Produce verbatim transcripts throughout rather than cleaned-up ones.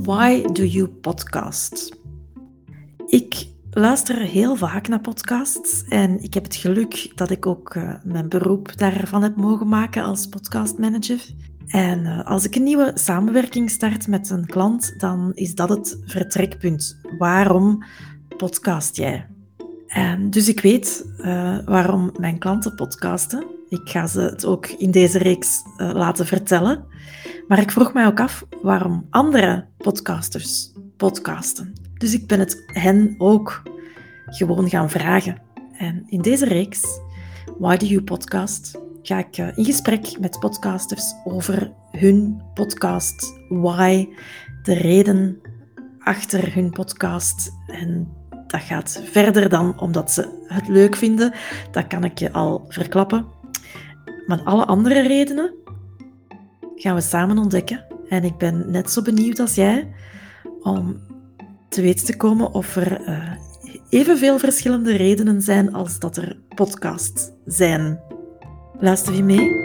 Why do you podcast? Ik luister heel vaak naar podcasts en ik heb het geluk dat ik ook uh, mijn beroep daarvan heb mogen maken als podcastmanager. En uh, als ik een nieuwe samenwerking start met een klant, dan is dat het vertrekpunt. Waarom podcast jij? En dus ik weet uh, waarom mijn klanten podcasten. Ik ga ze het ook in deze reeks uh, laten vertellen. Maar ik vroeg mij ook af waarom andere podcasters podcasten. Dus ik ben het hen ook gewoon gaan vragen. En in deze reeks, Why Do You Podcast, ga ik uh, in gesprek met podcasters over hun podcast. Why, de reden achter hun podcast. En dat gaat verder dan omdat ze het leuk vinden. Dat kan ik je al verklappen. Maar alle andere redenen gaan we samen ontdekken. En ik ben net zo benieuwd als jij om te weten te komen of er uh, evenveel verschillende redenen zijn als dat er podcasts zijn. Luister je mee?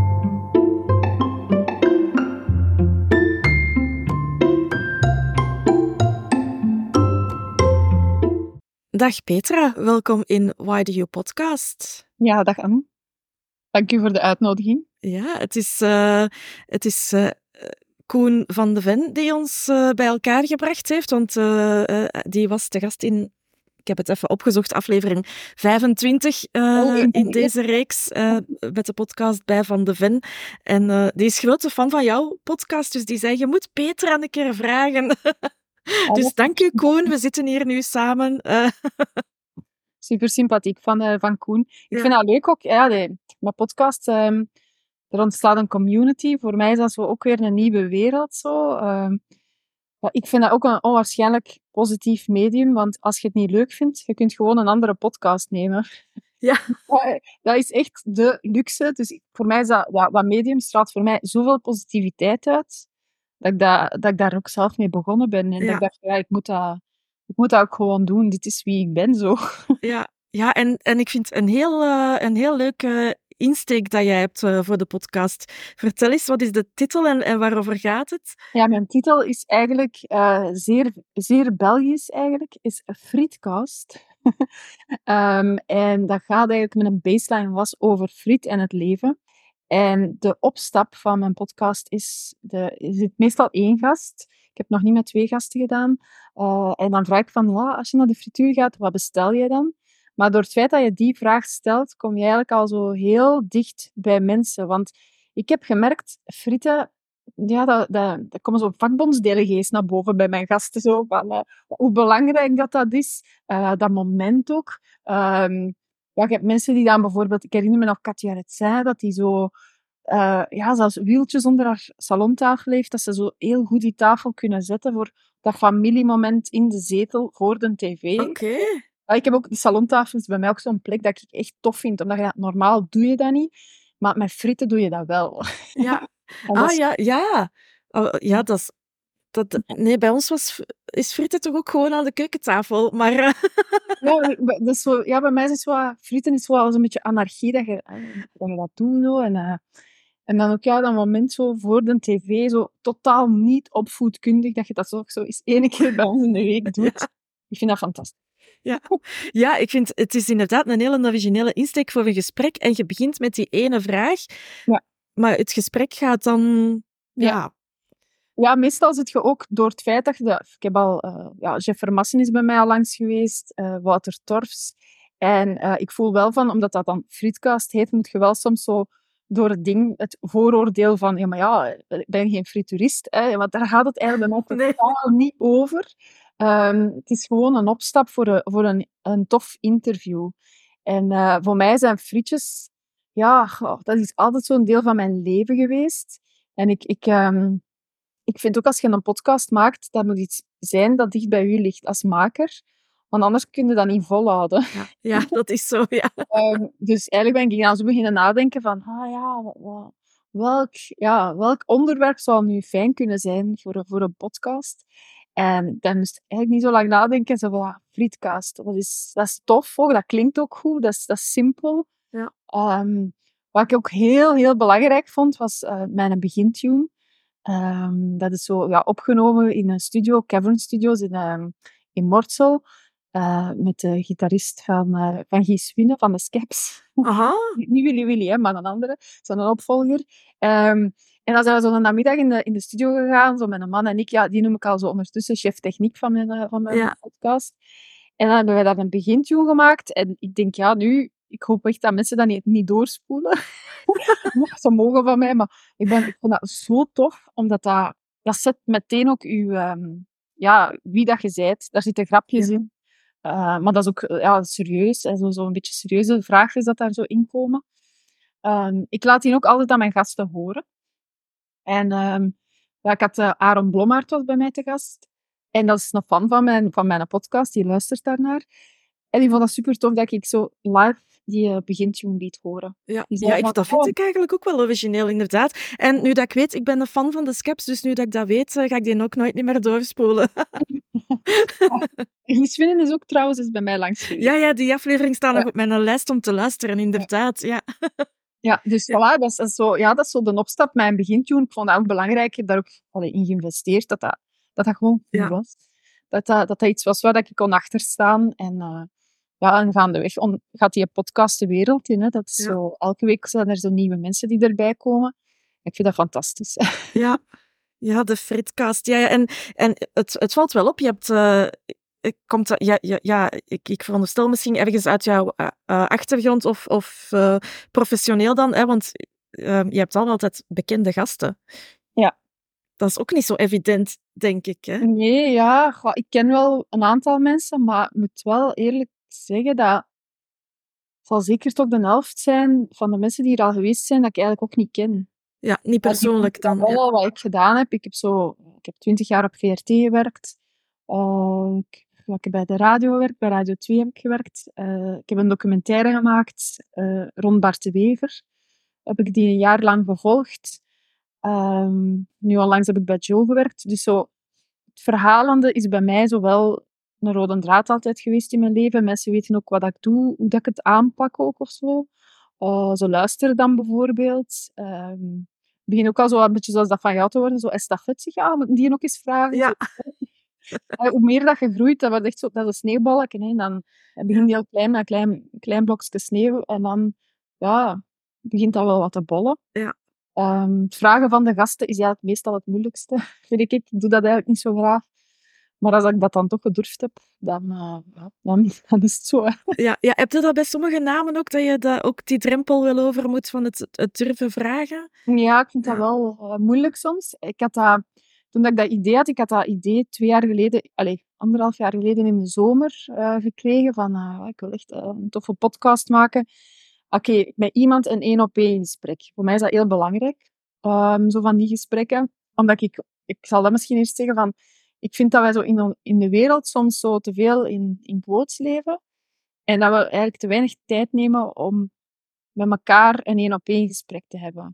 Dag Petra, welkom in Why Do You Podcast. Ja, dag Anne. Dank u voor de uitnodiging. Ja, het is, uh, het is uh, Koen van de Ven die ons uh, bij elkaar gebracht heeft, want uh, uh, die was te gast in, ik heb het even opgezocht, aflevering vijfentwintig uh, oh, in deze reeks uh, met de podcast bij Van de Ven. En uh, die is grote fan van jouw podcast, dus die zei, je moet Petra een keer vragen. Dus dank u Koen, we zitten hier nu samen. Uh. Super sympathiek van, uh, van Koen. Ik ja. vind dat leuk ook, ja, de, mijn podcast, um, er ontstaat een community. Voor mij is dat zo ook weer een nieuwe wereld. Zo. Um, ja, ik vind dat ook een onwaarschijnlijk positief medium, want als je het niet leuk vindt, je kunt gewoon een andere podcast nemen. Ja. Dat is echt de luxe. Dus voor mij is dat, wat, wat medium straalt voor mij zoveel positiviteit uit, dat ik, dat, dat ik daar ook zelf mee begonnen ben. En ja. dat ik dacht, ja, ik moet dat... Ik moet dat ook gewoon doen. Dit is wie ik ben, zo. Ja, ja en, en ik vind een heel, uh, een heel leuke insteek dat jij hebt uh, voor de podcast. Vertel eens, wat is de titel en, en waarover gaat het? Ja, mijn titel is eigenlijk uh, zeer, zeer Belgisch, eigenlijk. Is Frietcast. um, en dat gaat eigenlijk met een baseline was over friet en het leven. En de opstap van mijn podcast is... De, er zit meestal één gast. Ik heb nog niet met twee gasten gedaan. Uh, en dan vraag ik van, ja, als je naar de frituur gaat, wat bestel je dan? Maar door het feit dat je die vraag stelt, kom je eigenlijk al zo heel dicht bij mensen. Want ik heb gemerkt, frieten, ja, dat, dat, dat komen zo vakbondsdelegees naar boven bij mijn gasten. Zo, van, uh, hoe belangrijk dat dat is. Uh, dat moment ook. Um, ja, ik heb mensen die dan bijvoorbeeld... Ik herinner me nog Katja Retzij, dat die zo... Uh, ja, zelfs wieltjes onder haar salontafel heeft, dat ze zo heel goed die tafel kunnen zetten voor dat familiemoment in de zetel voor de tv. Oké. Okay. Ja, ik heb ook, die salontafel is bij mij ook zo'n plek dat ik echt tof vind, omdat je dat, normaal doe je dat niet, maar met frieten doe je dat wel. Ja. Ah, is... ja, ja. Oh, ja, dat is... Dat, nee, bij ons was, is frieten toch ook gewoon aan de keukentafel, maar... Uh... ja, dat is zo, ja, bij mij is het zo... Frieten is wel een beetje anarchie, dat je dat, je dat doet. Zo, en, uh, en dan ook ja, dat moment zo voor de tv, zo totaal niet opvoedkundig, dat je dat zo, zo eens één keer bij ons in de week doet. Ja. Ik vind dat fantastisch. Ja. ja, ik vind het is inderdaad een hele originele insteek voor een gesprek. En je begint met die ene vraag, ja. maar het gesprek gaat dan... Ja... ja. Ja, meestal zit je ook door het feit dat je... De, ik heb al... Uh, ja, Jeff Vermassen is bij mij al langs geweest. Uh, Wouter Torfs. En uh, ik voel wel van, omdat dat dan Frietcast heet, moet je wel soms zo door het ding, het vooroordeel van... Ja, maar ja, ik ben geen frituurist. Hè, want daar gaat het eigenlijk bij mij totaal nee. niet over. Um, het is gewoon een opstap voor, een, voor een, een tof interview. En uh, voor mij zijn frietjes... Ja, oh, dat is altijd zo'n deel van mijn leven geweest. En ik... ik um, Ik vind ook als je een podcast maakt, dat moet iets zijn dat dicht bij u ligt als maker. Want anders kun je dat niet volhouden. Ja, ja dat is zo, ja. um, dus eigenlijk ben ik dan zo beginnen nadenken van... Ah ja, welk, ja, welk onderwerp zou nu fijn kunnen zijn voor, voor een podcast? En dan moest ik eigenlijk niet zo lang nadenken. Zo van, ah, Frietcast, dat is, dat is tof ook. Dat klinkt ook goed. Dat is, dat is simpel. Ja. Um, wat ik ook heel, heel belangrijk vond, was uh, mijn begintune. Um, dat is zo ja, opgenomen in een studio, Cavern Studios in, um, in Mortsel. Uh, met de gitarist van, uh, van Guy Winnen van de Skeps. Aha. Niet Willy Willy, hè, maar een andere. Zo'n opvolger. Um, en dan zijn we zo namiddag in de, in de studio gegaan, zo met een man en ik. Ja, die noem ik al zo ondertussen chef techniek van mijn, uh, van mijn ja. podcast. En dan hebben wij daar een begintune gemaakt. En ik denk, ja, nu... Ik hoop echt dat mensen dat niet, niet doorspoelen. Ze mogen van mij, maar ik, ben, ik vind dat zo tof, omdat dat, dat zet meteen ook uw, um, ja, wie dat je bent. Daar zitten grapjes ja. in. Uh, maar dat is ook ja, serieus. En zo, zo een beetje serieuze vraagjes dat daar zo in komen. Um, ik laat die ook altijd aan mijn gasten horen. En um, ja, ik had uh, Aaron Blommaert was bij mij te gast. En dat is een fan van mijn, van mijn podcast, die luistert daarnaar. En die vond dat super tof dat ik zo live die uh, begintune liet horen. Ja, ja ik, dat vind ik eigenlijk ook wel origineel, inderdaad. En nu dat ik weet, ik ben een fan van de Skeps, dus nu dat ik dat weet, uh, ga ik die ook nooit meer doorspoelen. Guy Winnen is ook trouwens is bij mij langs geweest. Ja, ja, die aflevering staat ja. nog op mijn lijst om te luisteren, inderdaad. Ja, ja. ja dus ja. Voilà, dat is, zo, ja, dat is zo de opstap, mijn begintune. Ik vond dat ook belangrijk. Ik heb daar ook allee, in geïnvesteerd, dat dat, dat, dat gewoon goed ja. was. Dat dat, dat dat iets was waar ik kon achterstaan. En uh, ja, en gaandeweg on, gaat die podcast de wereld in. Hè. Dat is ja. zo, elke week zijn er zo nieuwe mensen die erbij komen. Ik vind dat fantastisch. Ja, ja de Fritcast. Ja, ja. En, en het, het valt wel op. Je hebt... Uh, komt, ja, ja, ja ik, ik veronderstel misschien ergens uit jouw uh, achtergrond of, of uh, professioneel dan. Hè, want uh, je hebt al altijd bekende gasten. Ja. Dat is ook niet zo evident, denk ik. Hè? Nee, ja. Goh, ik ken wel een aantal mensen, maar ik moet wel eerlijk zeggen dat het zal zeker toch de helft zijn van de mensen die hier al geweest zijn, dat ik eigenlijk ook niet ken. Ja, niet persoonlijk dan. Dat is wel ja. wat ik gedaan heb. Ik heb zo... Ik heb twintig jaar op V R T gewerkt. Uh, ik, ik heb bij de radio gewerkt. Bij Radio twee heb ik gewerkt. Uh, ik heb een documentaire gemaakt uh, rond Bart de Wever. Heb ik die een jaar lang gevolgd. Um, nu onlangs heb ik bij Joe gewerkt. Dus zo, het verhalende is bij mij zowel een rode draad altijd geweest in mijn leven. Mensen weten ook wat ik doe, hoe dat ik het aanpak ook of zo. Uh, zo luisteren dan bijvoorbeeld. Um, ik begin ook al zo een beetje zoals dat van jou te worden. Zo estafette, ja, moeten die ook eens vragen? Ja. Uh, hoe meer dat je groeit, dat wordt echt zo, dat is een sneeuwballetje. Hè. Dan begin je heel klein met een klein, klein blokje sneeuw. En dan, ja, begint dat wel wat te bollen. Ja. Um, het vragen van de gasten is eigenlijk meestal het moeilijkste, vind ik. Ik doe dat eigenlijk niet zo graag. Maar als ik dat dan toch gedurfd heb, dan, uh, ja, dan, dan is het zo. Hè. Ja, ja, heb je dat bij sommige namen ook, dat je dat, ook die drempel wel over moet van het, het durven vragen? Ja, ik vind dat wel uh, moeilijk soms. Ik had dat, toen ik dat idee had, ik had dat idee twee jaar geleden, allez, anderhalf jaar geleden in de zomer uh, gekregen, van uh, ik wil echt uh, een toffe podcast maken. Oké, okay, met iemand een één op één gesprek. Voor mij is dat heel belangrijk, um, zo van die gesprekken. Omdat ik, ik zal dat misschien eerst zeggen, van, ik vind dat wij zo in, in de wereld soms zo te veel in, in quotes leven. En dat we eigenlijk te weinig tijd nemen om met elkaar een één op één gesprek te hebben.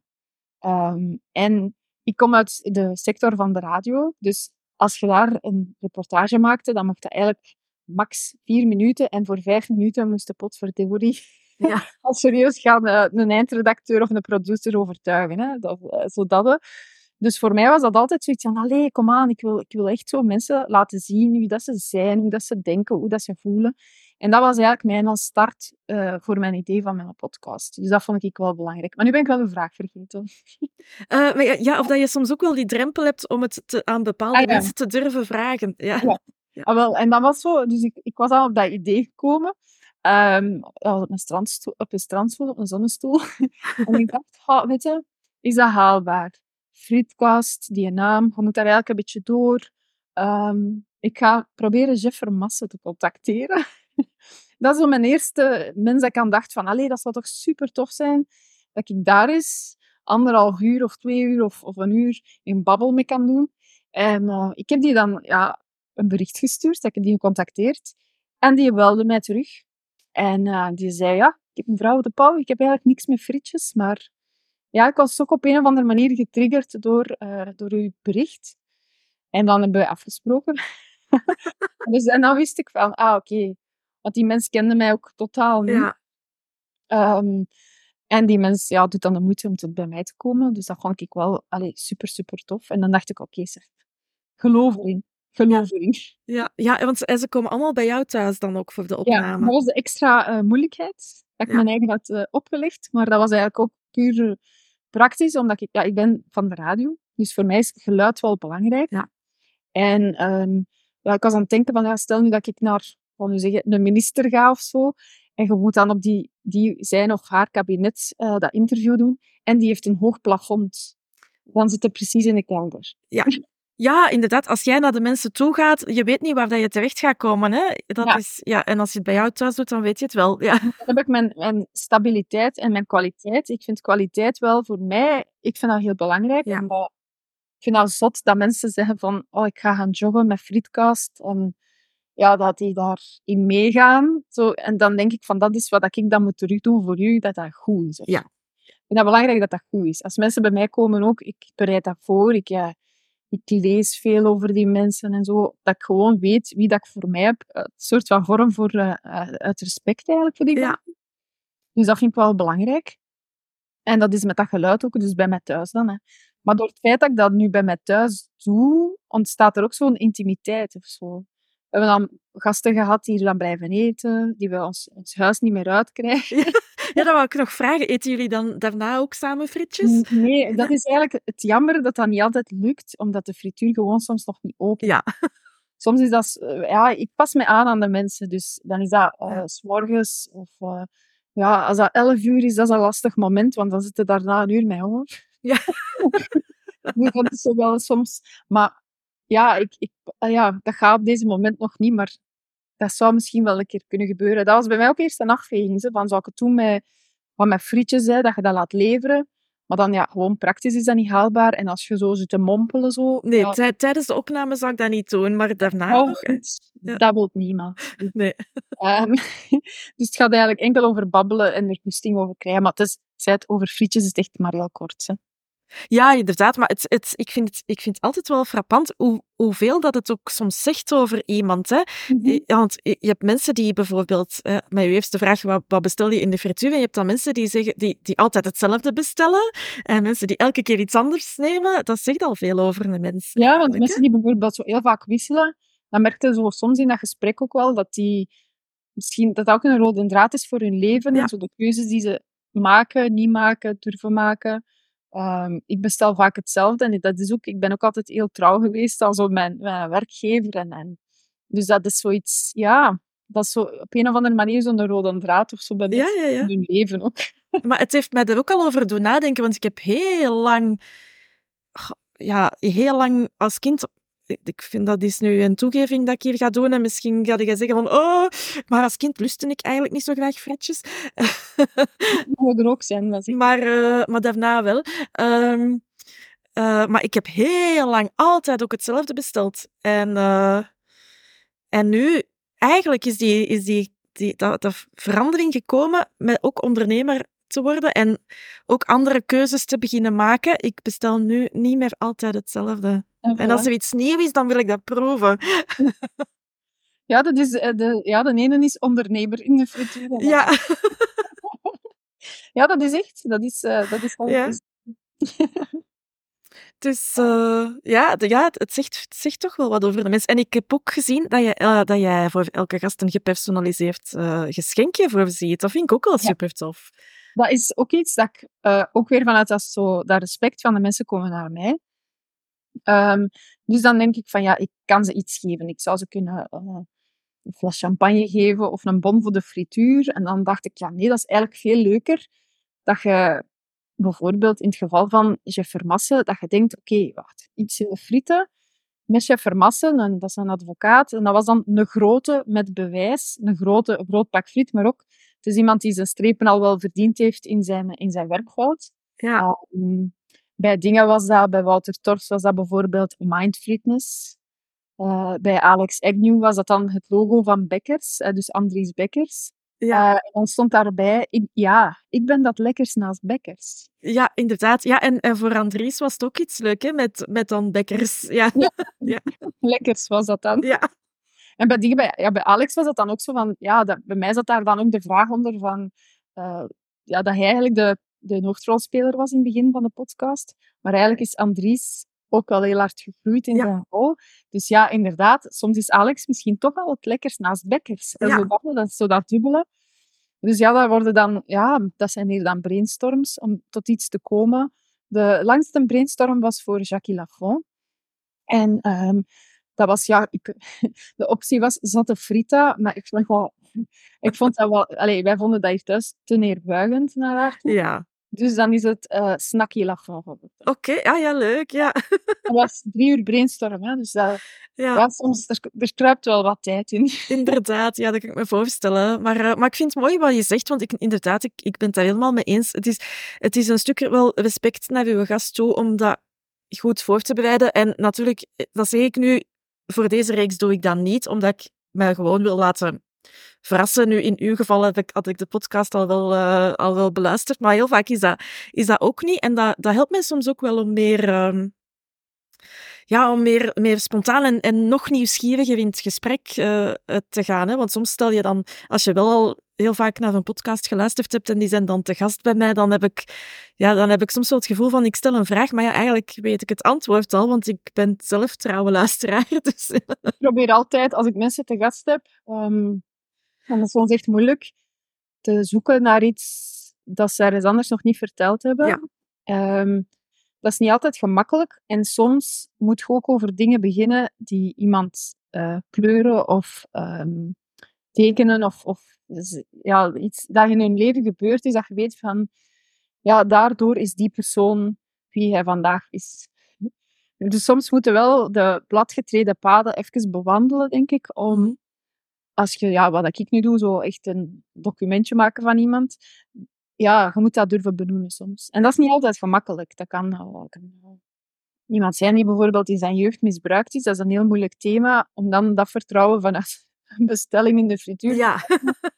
Um, en ik kom uit de sector van de radio. Dus als je daar een reportage maakte, dan mocht dat eigenlijk max vier minuten. En voor vijf minuten moest de potverdorie... Ja. Als serieus gaan uh, een eindredacteur of een producer overtuigen. Hè? Dat, uh, zodat we... Dus voor mij was dat altijd zoiets van, allee, kom aan, ik wil, ik wil echt zo mensen laten zien wie dat ze zijn, hoe dat ze denken, hoe dat ze voelen. En dat was eigenlijk mijn start uh, voor mijn idee van mijn podcast. Dus dat vond ik wel belangrijk. Maar nu ben ik wel een vraag vergeten. Uh, maar ja, ja, of dat je soms ook wel die drempel hebt om het te, aan bepaalde ah, ja. mensen te durven vragen. Ja. Ja. Ja. Ah, wel, en dat was zo, dus ik, ik was al op dat idee gekomen. Um, op een strandstoel, op een strandstoel, op een zonnestoel. En ik dacht, oh, weet je, is dat haalbaar? Fritkast, die naam, je moet daar eigenlijk een beetje door. Um, ik ga proberen Jeff Vermassen te contacteren. Dat is zo mijn eerste mens dat ik aan dacht van, allee, dat zou toch super tof zijn dat ik daar eens anderhalf uur of twee uur of, of een uur in babbel mee kan doen. En uh, ik heb die dan ja, een bericht gestuurd, dat ik die gecontacteerd. En die belde mij terug. En uh, die zei, ja, ik heb mevrouw de Pauw, ik heb eigenlijk niks met frietjes, maar ja, ik was ook op een of andere manier getriggerd door, uh, door uw bericht. En dan hebben we afgesproken. Dus, en dan wist ik van, ah, oké. Okay. Want die mens kende mij ook totaal niet. Ja. Um, En die mens ja, doet dan de moeite om tot bij mij te komen. Dus dat vond ik wel allee, super, super tof. En dan dacht ik, oké, zeg, geloof erin. Geloof erin. Ja, ja, want ze komen allemaal bij jou thuis dan ook voor de Ja, opname. dat was de extra uh, moeilijkheid. Dat ik Ja. mijn eigen had uh, opgelegd. Maar dat was eigenlijk ook puur uh, praktisch. Omdat ik, ja, ik ben van de radio. Dus voor mij is geluid wel belangrijk. Ja. En um, ja, ik was aan het denken van, ja, stel nu dat ik naar nu zeggen, een minister ga of zo. En je moet dan op die, die zijn of haar kabinet uh, dat interview doen. En die heeft een hoog plafond. Dan zit het precies in de kelder. Ja. Ja, inderdaad. Als jij naar de mensen toe gaat, je weet niet waar dat je terecht gaat komen. Hè? Dat Ja. Is, ja, en als je het bij jou thuis doet, dan weet je het wel. Ja. Dan heb ik mijn, mijn stabiliteit en mijn kwaliteit. Ik vind kwaliteit wel voor mij, ik vind dat heel belangrijk. Ja. Omdat, ik vind dat zot dat mensen zeggen van, oh, ik ga gaan joggen met Frietcast. En ja, dat die daarin meegaan. Zo, en dan denk ik van, dat is wat ik dan moet terugdoen voor u, dat dat goed is. Ja. Ik vind dat belangrijk dat dat goed is. Als mensen bij mij komen ook, ik bereid dat voor. Ik, ja, ik lees veel over die mensen en zo. Dat ik gewoon weet wie dat ik voor mij heb. Een soort van vorm voor, uh, uit respect eigenlijk voor die Ja. mensen. Dus dat vind ik wel belangrijk. En dat is met dat geluid ook, dus bij mij thuis dan. Hè. Maar door het feit dat ik dat nu bij mij thuis doe, ontstaat er ook zo'n intimiteit of zo. We hebben dan gasten gehad die dan blijven eten, die we ons, ons huis niet meer uitkrijgen. Ja, ja, dat wou ik nog vragen. Eten jullie dan daarna ook samen frietjes? Nee, dat is eigenlijk het jammer dat dat niet altijd lukt, omdat de frituur gewoon soms nog niet open is. Ja. Soms is dat... Ja, ik pas me aan aan de mensen, dus dan is dat uh, Ja. 's morgens of... Uh, ja, als dat elf uur is, dat is een lastig moment, want dan zitten daarna een uur met honger. Ja. Dat is zo wel soms... Maar ja, ik, ik, ja, dat gaat op deze moment nog niet, maar dat zou misschien wel een keer kunnen gebeuren. Dat was bij mij ook eerst een afweging. Zo, van, zou ik het doen met, wat met frietjes, hè, dat je dat laat leveren? Maar dan, ja, gewoon praktisch is dat niet haalbaar. En als je zo zit te mompelen, zo... Nee, ja, tij- tijdens de opname zou ik dat niet doen, maar daarna oh, nog. hè. Ja. dat wil niemand. Nee. Um, dus het gaat eigenlijk enkel over babbelen en er goesting over krijgen. Maar het is, zij het over frietjes is het echt maar heel kort. Hè. Ja, inderdaad, maar het, het, ik, vind het, ik vind het altijd wel frappant hoe, hoeveel dat het ook soms zegt over iemand. Hè? Mm-hmm. Ja, want je hebt mensen die bijvoorbeeld, eh, met je eerste vraag, wat, wat bestel je in de frituur? En je hebt dan mensen die, zeggen, die, die altijd hetzelfde bestellen. En mensen die elke keer iets anders nemen. Dat zegt al veel over een mens. Ja, want mensen die bijvoorbeeld zo heel vaak wisselen, dan merk je zo soms in dat gesprek ook wel dat die misschien dat dat ook een rode draad is voor hun leven. Ja. En zo de keuzes die ze maken, niet maken, durven maken. Um, ik bestel vaak hetzelfde en dat is ook, ik ben ook altijd heel trouw geweest aan zo mijn, mijn werkgever. En, en, dus dat is zoiets, ja, dat is zo op een of andere manier zo'n rode draad of zo bij Ja, ja, ja. in hun leven ook. Maar het heeft mij er ook al over doen nadenken, want ik heb heel lang, ja, heel lang als kind... Ik vind dat is nu een toegeving dat ik hier ga doen. En misschien ga je zeggen van... Oh, maar als kind lustte ik eigenlijk niet zo graag frietjes. Dat moet er ook zijn. Dat maar, uh, maar daarna wel. Um, uh, maar ik heb heel lang altijd ook hetzelfde besteld. En, uh, en nu... Eigenlijk is die, is die, die dat, dat verandering gekomen met ook ondernemer te worden en ook andere keuzes te beginnen maken. Ik bestel nu niet meer altijd hetzelfde. En, en als er iets nieuw is, dan wil ik dat proeven. Ja, dat is, de, ja, de ene is ondernemer in de frituur. Ja. Ja, dat is echt. Dat is, uh, dat is wel ja. Dus uh, ja, de, ja, het, zegt, het zegt toch wel wat over de mens. En ik heb ook gezien dat jij, uh, dat jij voor elke gast een gepersonaliseerd uh, geschenkje voorziet. Dat vind ik ook wel ja. super tof. Dat is ook iets dat ik uh, ook weer vanuit dat, zo, dat respect van de mensen komen naar mij. Um, dus dan denk ik van ja, ik kan ze iets geven. Ik zou ze kunnen uh, een fles champagne geven of een bon voor de frituur. En dan dacht ik, ja nee, dat is eigenlijk veel leuker dat je bijvoorbeeld in het geval van chef Vermassen, dat je denkt, oké, okay, wacht, iets frieten met chef Vermassen, en dat is een advocaat, en dat was dan een grote met bewijs, een grote, een groot pak friet, maar ook, het is iemand die zijn strepen al wel verdiend heeft in zijn, in zijn werkfout. Ja. Um, bij dingen was dat, bij Wouter Tors was dat bijvoorbeeld Mindfitness. Uh, bij Alex Agnew was dat dan het logo van Bekkers, uh, dus Andries Bekkers. Ja. Uh, en dan stond daarbij, ik, ja, ik ben dat lekkers naast Bekkers. Ja, inderdaad. Ja, en, en voor Andries was het ook iets leuk, hè, met, met dan Bekkers. Ja. Ja. Ja. Lekkers was dat dan. Ja. En bij, die, bij, ja, bij Alex was dat dan ook zo van, ja, dat, bij mij zat daar dan ook de vraag onder van, uh, ja, dat hij eigenlijk de, de hoofdrolspeler was in het begin van de podcast. Maar eigenlijk is Andries ook wel heel hard gegroeid in Ja. zijn rol. Dus ja, inderdaad, soms is Alex misschien toch wel het lekkers naast Bekkers. En Ja. zo dat, dat is zo dat dubbele. Dus ja, dat, worden dan, ja, dat zijn hier dan brainstorms om tot iets te komen. De langste brainstorm was voor Jackie Lafont. En ehm, dat was, ja, ik, de optie was zotte frita, maar ik vond, wel, ik vond dat wel... Allee, wij vonden dat hier thuis te neerbuigend naar haar toe. Ja. Dus dan is het uh, Snacky Lafont geworden. Oké, okay. ah, ja, leuk, ja. Dat was drie uur brainstorm, hè, dus dat... Ja. Ja, soms, er, er kruipt wel wat tijd in. Inderdaad, ja, dat kan ik me voorstellen. Maar, uh, maar ik vind het mooi wat je zegt, want ik, inderdaad, ik, ik ben het daar helemaal mee eens. Het is, het is een stuk wel respect naar uw gast toe om dat goed voor te bereiden. En natuurlijk, dat zeg ik nu, voor deze reeks doe ik dat niet, omdat ik me gewoon wil laten verrassen. Nu, in uw geval heb ik, had ik de podcast al wel, uh, al wel beluisterd, maar heel vaak is dat, is dat ook niet. En dat, dat helpt mij soms ook wel om meer... Um, Ja, om meer, meer spontaan en, en nog nieuwsgieriger in het gesprek uh, te gaan. Hè? Want soms stel je dan, als je wel al heel vaak naar een podcast geluisterd hebt en die zijn dan te gast bij mij, dan heb ik, ja, dan heb ik soms wel het gevoel van, ik stel een vraag, maar ja, eigenlijk weet ik het antwoord al, want ik ben zelf trouwe luisteraar. Dus. Ik probeer altijd, als ik mensen te gast heb, um, en dat is soms echt moeilijk, te zoeken naar iets dat ze ergens anders nog niet verteld hebben. Ja. Um, Dat is niet altijd gemakkelijk. En soms moet je ook over dingen beginnen die iemand uh, kleuren of um, tekenen. Of, of ja, iets dat in hun leven gebeurd is. Dat je weet van... Ja, daardoor is die persoon wie hij vandaag is. Dus soms moeten wel de platgetreden paden even bewandelen, denk ik. Om, als je, ja, wat ik nu doe, zo echt een documentje maken van iemand... Ja, je moet dat durven benoemen soms. En dat is niet altijd gemakkelijk. Dat kan, uh, kan uh, iemand zijn die bijvoorbeeld in zijn jeugd misbruikt is. Dat is een heel moeilijk thema, om dan dat vertrouwen vanuit een bestelling in de frituur ja. te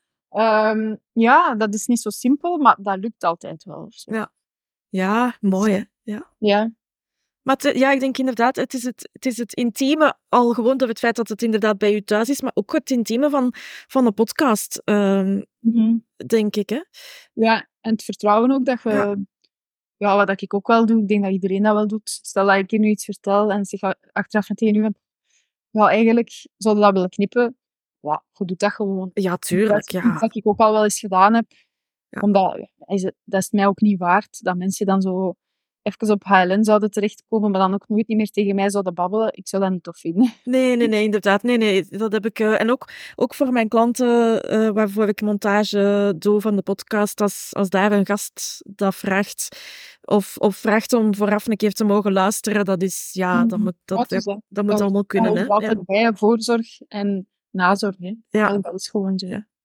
um, ja, dat is niet zo simpel, maar dat lukt altijd wel. Ja, ja mooi hè. Ja. Ja. Maar te, ja, ik denk inderdaad, het is het, het is het intieme, al gewoon door het feit dat het inderdaad bij u thuis is, maar ook het intieme van, van een podcast, um, mm-hmm. denk ik. Hè? Ja, en het vertrouwen ook dat je... Ja. Ja, wat ik ook wel doe, ik denk dat iedereen dat wel doet. Stel dat ik hier nu iets vertel en zich achteraf meteen u ja, eigenlijk zouden dat willen knippen. Ja, je doet dat gewoon. Ja, tuurlijk. Dat is ja. iets dat ik ook al wel eens gedaan heb. Ja. Omdat, is het, dat is mij ook niet waard, dat mensen dan zo even op H L N zouden terechtkomen, maar dan ook nooit niet meer tegen mij zouden babbelen. Ik zou dat niet tof vinden. Nee, nee, nee, inderdaad. Nee, nee, dat heb ik... Uh, en ook, ook voor mijn klanten, uh, waarvoor ik montage doe van de podcast, als, als daar een gast dat vraagt, of, of vraagt om vooraf een keer te mogen luisteren, dat is... Ja, dat moet, dat, dat, dat, dat moet allemaal kunnen, hè. Altijd ja. bij voorzorg en nazorg, hè. Ja. Dat is gewoon zo. Ja.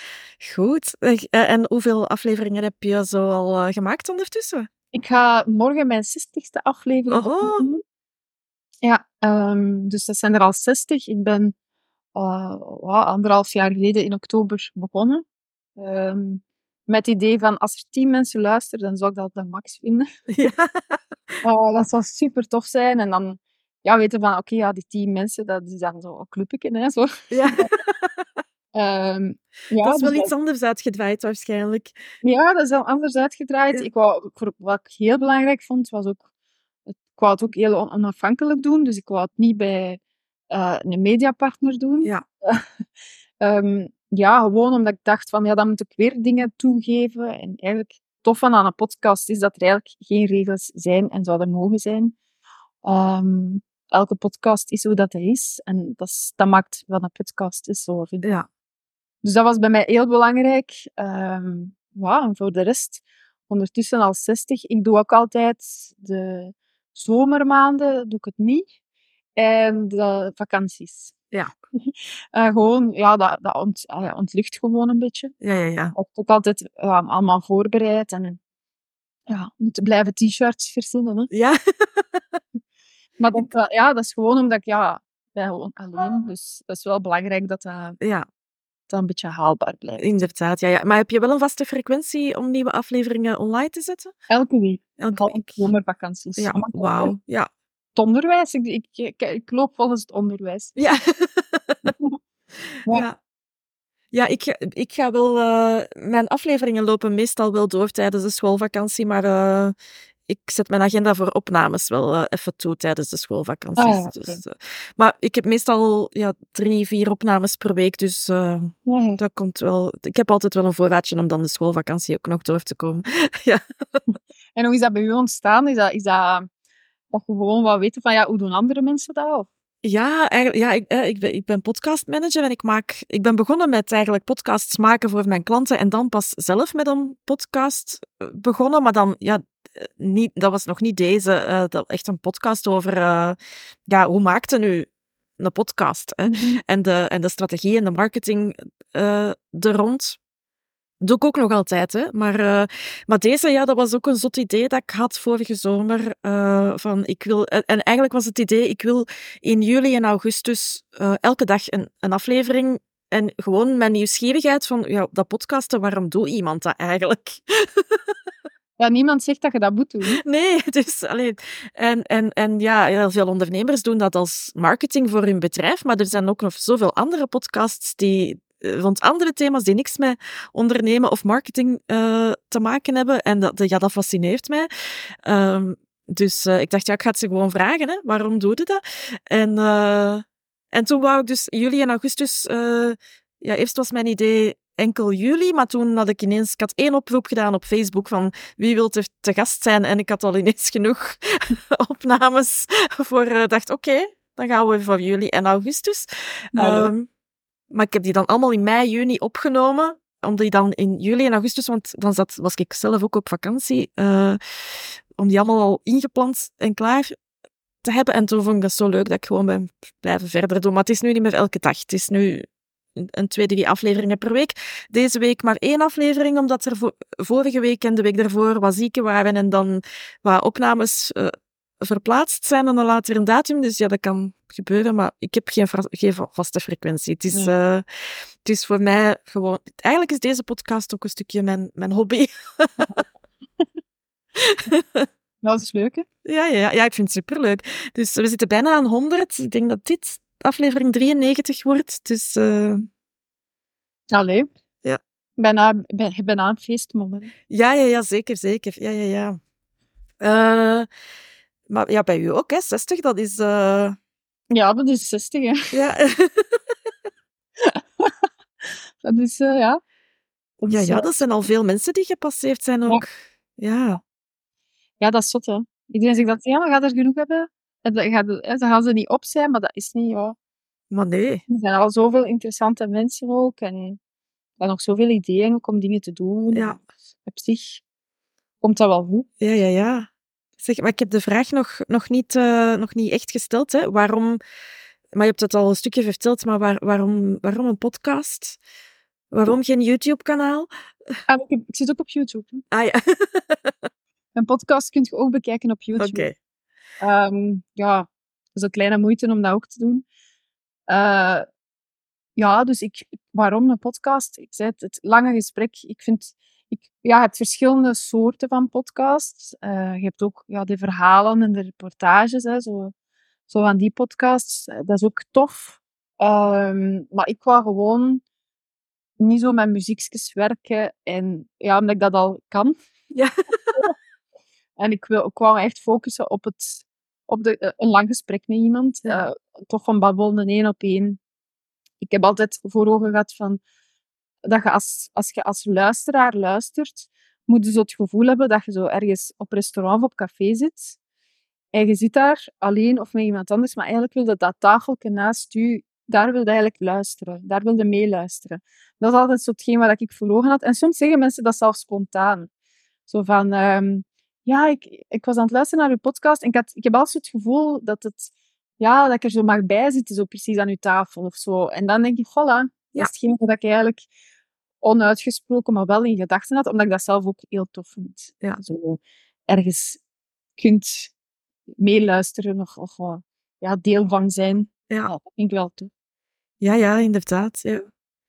Goed. Uh, en hoeveel afleveringen heb je zo al uh, gemaakt ondertussen? Ik ga morgen mijn zestigste aflevering opnemen. Ja, um, dus dat zijn er al zestig. Ik ben uh, wow, anderhalf jaar geleden in oktober begonnen. Um, met het idee van, als er tien mensen luisteren, dan zou ik dat de max vinden. Ja. Uh, dat zou super tof zijn. En dan ja, weten van, oké, okay, ja, die tien mensen, dat is dan zo een clubje, hè, zo. Ja. Um, ja, dat is wel dus iets dat... anders uitgedraaid, waarschijnlijk. Ja, dat is wel anders uitgedraaid. Ja. Ik wou, wat ik heel belangrijk vond, was ook... Ik wou het ook heel onafhankelijk doen. Dus ik wou het niet bij uh, een mediapartner doen. Ja. um, ja, gewoon omdat ik dacht van, ja, dan moet ik weer dingen toegeven. En eigenlijk het tof van aan een podcast is dat er eigenlijk geen regels zijn en zouden mogen zijn. Um, elke podcast is hoe dat is. En dat, is, dat maakt wat een podcast is, zo vind ik. Ja. Dus dat was bij mij heel belangrijk. Um, wow, en voor de rest, ondertussen al zestig. Ik doe ook altijd de zomermaanden, doe ik het niet. En de vakanties. Ja. uh, gewoon, ja, dat, dat ont, uh, ontlucht gewoon een beetje. Ja, ja, ja. Ik heb ook altijd uh, allemaal voorbereid. En ja, moeten blijven t-shirts verzinnen. Hè. Ja. Maar dat, uh, ja, dat is gewoon omdat ik, ja, ik ben gewoon alleen. Dus dat is wel belangrijk dat dat... Uh, ja. dat een beetje haalbaar blijft. Inderdaad, ja, ja. Maar heb je wel een vaste frequentie om nieuwe afleveringen online te zetten? Elke week. Elke week. Zomervakanties. Ja, wauw. Ja. Het onderwijs. Ik, ik, ik, ik loop volgens het onderwijs. Ja. ja. ja. Ja, ik, ga- ik ga wel... eh, mijn afleveringen lopen meestal wel door tijdens de schoolvakantie, maar uh, ik zet mijn agenda voor opnames wel uh, even toe tijdens de schoolvakanties. Ah, ja, Dus, oké. uh, maar ik heb meestal ja, drie, vier opnames per week, dus uh, Ja, dat komt wel... Ik heb altijd wel een voorraadje om dan de schoolvakantie ook nog door te komen. Ja. En hoe is dat bij u ontstaan? Is dat, is dat, dat je gewoon wat weten van, ja, hoe doen andere mensen dat? Of? Ja, eigenlijk, ja ik, eh, ik, ben, ik ben podcastmanager en ik, maak, ik ben begonnen met eigenlijk podcasts maken voor mijn klanten en dan pas zelf met een podcast eh, begonnen. Maar dan, ja, eh, niet, dat was nog niet deze. eh, dat, echt een podcast over, uh, ja, hoe maakte nu een podcast? Hè? Mhm. En, de, en de strategie en de marketing uh, er rond. Doe ik ook nog altijd, hè. Maar, uh, maar deze, ja, dat was ook een zot idee dat ik had vorige zomer. Uh, van, ik wil, en eigenlijk was het idee, ik wil in juli en augustus uh, elke dag een, een aflevering. En gewoon mijn nieuwsgierigheid van, ja, dat podcasten, waarom doet iemand dat eigenlijk? Ja, niemand zegt dat je dat moet doen. Nee, dus alleen. En, en, en ja, heel veel ondernemers doen dat als marketing voor hun bedrijf, maar er zijn ook nog zoveel andere podcasts die rond andere thema's die niks met ondernemen of marketing uh, te maken hebben. En dat, ja, dat fascineert mij. Um, dus uh, ik dacht, ja, ik ga het ze gewoon vragen, hè, waarom doe je dat? En, uh, en toen wou ik dus juli en augustus... Uh, ja, eerst was mijn idee enkel juli, maar toen had ik ineens... Ik had één oproep gedaan op Facebook van wie wil te, te gast zijn. En ik had al ineens genoeg opnames voor... Ik uh, dacht, oké, okay, dan gaan we voor juli en augustus. Um, maar ik heb die dan allemaal in mei, juni opgenomen. Om die dan in juli en augustus, want dan zat, was ik zelf ook op vakantie, uh, om die allemaal al ingepland en klaar te hebben. En toen vond ik dat zo leuk dat ik gewoon ben blijven verder doen. Maar het is nu niet meer elke dag. Het is nu een, twee, drie afleveringen per week. Deze week maar één aflevering, omdat er vo- vorige week en de week daarvoor wat zieken waren en dan wat opnames uh, verplaatst zijn naar een latere datum. Dus ja, dat kan gebeuren, maar ik heb geen, va- geen vaste frequentie. Het is, uh, het is voor mij gewoon... Eigenlijk is deze podcast ook een stukje mijn, mijn hobby. Dat is leuk, hè? Ja, ja, ja, ik vind het superleuk. Dus we zitten bijna aan honderd. Ik denk dat dit aflevering drieënnegentig wordt. Dus... Uh... Allee. Ja. Bijna, bij, bijna een feestmoment. Ja, ja, ja, zeker, zeker. Ja, ja, ja. Uh, maar ja, bij u ook, hè? zestig, dat is... Uh... Ja, dat is zestig, hè? Ja. Dat is, uh, ja... Dat ja, is, ja, dat zijn al veel mensen die gepasseerd zijn ook. Ja. Ja, ja dat is zot, hè. Iedereen zegt dat, ja, maar gaat er genoeg hebben? En dan, gaat, dan gaan ze niet op zijn, maar dat is niet, ja. Maar nee. Er zijn al zoveel interessante mensen ook. En er nog zoveel ideeën ook om dingen te doen. Ja. Op zich komt dat wel goed. Ja, ja, ja. Zeg, maar ik heb de vraag nog, nog, niet, uh, nog niet echt gesteld. Hè. Waarom... Maar je hebt het al een stukje verteld, maar waar, waarom, waarom een podcast? Waarom geen YouTube-kanaal? Ah, ik, ik zit ook op YouTube. Hè. Ah ja. Een podcast kun je ook bekijken op YouTube. Oké. Okay. Um, ja, dat is een kleine moeite om dat ook te doen. Uh, ja, dus ik, waarom een podcast? Ik zei het, het lange gesprek. Ik vind, ik, ja, je hebt verschillende soorten van podcasts. Uh, je hebt ook ja, de verhalen en de reportages, hè, zo, zo van die podcasts. Dat is ook tof. Um, maar ik wou gewoon niet zo met muziekjes werken. En ja, omdat ik dat al kan. Ja. En ik, wil, ik wou me echt focussen op, het, op de, een lang gesprek met iemand. Ja. Uh, toch van babbelen, één op één. Ik heb altijd voor ogen gehad van... Dat je als, als je als luisteraar luistert, moet je zo het gevoel hebben dat je zo ergens op restaurant of op café zit. En je zit daar alleen of met iemand anders, maar eigenlijk wil je dat tafeltje naast je, daar wil je eigenlijk luisteren. Daar wil je meeluisteren. Dat is altijd zo hetgeen wat ik voor ogen had. En soms zeggen mensen dat zelfs spontaan. Zo van... Um, ja, ik, ik was aan het luisteren naar uw podcast en ik, had, ik heb altijd het gevoel dat, het, ja, dat ik er zo mag bij zitten, zo precies aan uw tafel of zo. En dan denk ik, voilà, Ja. dat is hetgeen dat ik eigenlijk onuitgesproken, maar wel in gedachten had, omdat ik dat zelf ook heel tof vind. Ja. Zo ergens kunt meeluisteren of, of uh, ja, deel van zijn. Ja. Ja, dat vind ik wel tof. Ja, ja, inderdaad. Ja.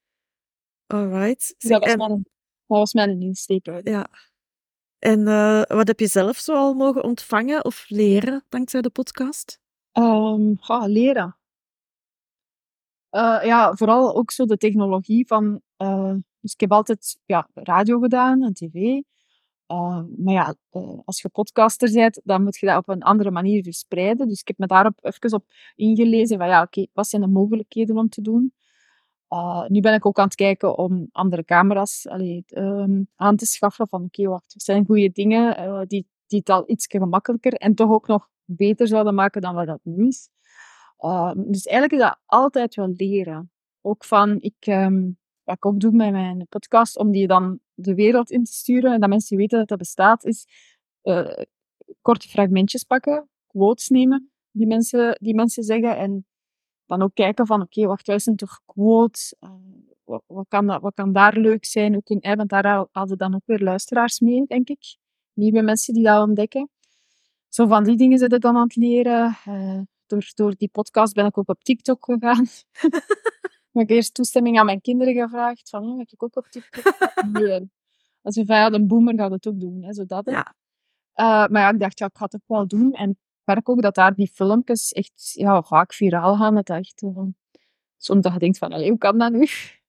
Alright. Dus dat, was en... mijn, dat was mijn insteek. Ja. En uh, wat heb je zelf zo al mogen ontvangen of leren dankzij de podcast? Um, oh, leren. Uh, ja, vooral ook zo de technologie van... Uh, dus ik heb altijd ja, radio gedaan en tv. Uh, maar ja, uh, als je podcaster bent, dan moet je dat op een andere manier verspreiden. Dus ik heb me daarop even op ingelezen van ja, oké, okay, wat zijn de mogelijkheden om te doen? Uh, nu ben ik ook aan het kijken om andere camera's allee, um, aan te schaffen. Van oké, okay, wacht, wat zijn goede dingen uh, die, die het al iets gemakkelijker en toch ook nog beter zouden maken dan wat dat nu is. Uh, dus eigenlijk is dat altijd wel leren. Ook van, ik, um, wat ik ook doe met mijn podcast, om die dan de wereld in te sturen en dat mensen weten dat dat bestaat, is uh, korte fragmentjes pakken, quotes nemen die mensen, die mensen zeggen en dan ook kijken van, oké, okay, wacht, wat is een toch quote? Uh, wat, wat, kan dat, wat kan daar leuk zijn? Ook in, eh, want daar hadden dan ook weer luisteraars mee, denk ik. Nieuwe mensen die dat ontdekken. Zo van die dingen zit ik dan aan het leren. Uh, door, door die podcast ben ik ook op TikTok gegaan. Ik heb eerst toestemming aan mijn kinderen gevraagd. Van, oh, heb ik ook op TikTok? Nee. Als je van, ja, een boomer gaat het ook doen. Hè, zodat ja. Uh, maar ja, ik dacht, ja, ik ga het ook wel doen. En ik merk ook dat daar die filmpjes echt ja, vaak viraal gaan. Dat echt, uh, soms dat je denkt van, allee, hoe kan dat nu?